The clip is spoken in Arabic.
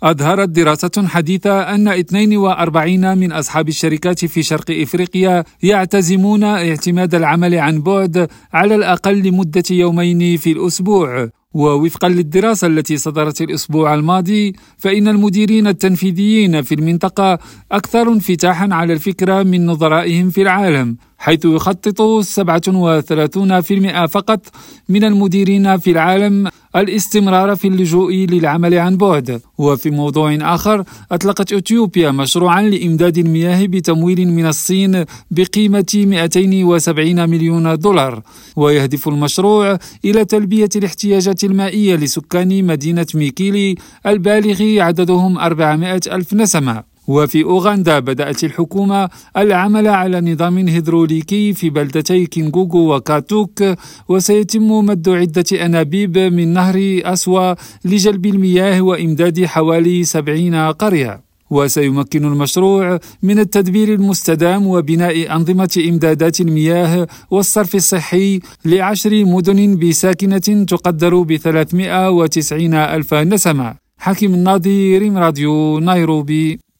أظهرت دراسة حديثة أن 42 من أصحاب الشركات في شرق إفريقيا يعتزمون اعتماد العمل عن بعد على الأقل لمدة يومين في الأسبوع. ووفقا للدراسة التي صدرت الأسبوع الماضي، فإن المديرين التنفيذيين في المنطقة أكثر انفتاحا على الفكرة من نظرائهم في العالم، حيث يخطط 37% فقط من المديرين في العالم الاستمرار في اللجوء للعمل عن بعد. وفي موضوع آخر، أطلقت إثيوبيا مشروعا لإمداد المياه بتمويل من الصين بقيمة 270 مليون دولار، ويهدف المشروع إلى تلبية الاحتياجات المائية لسكان مدينة ميكيلي البالغ عددهم 400 ألف نسمة. وفي أوغندا بدأت الحكومة العمل على نظام هيدروليكي في بلدتي كينغوغو وكاتوك، وسيتم مد عدة أنابيب من نهر أسوا لجلب المياه وإمداد حوالي 70 قرية. وسيمكن المشروع من التدبير المستدام وبناء أنظمة إمدادات المياه والصرف الصحي ل10 مدن بساكنة تقدر ب390 ألف نسمة. حكيم الناظر، راديو نيروبي.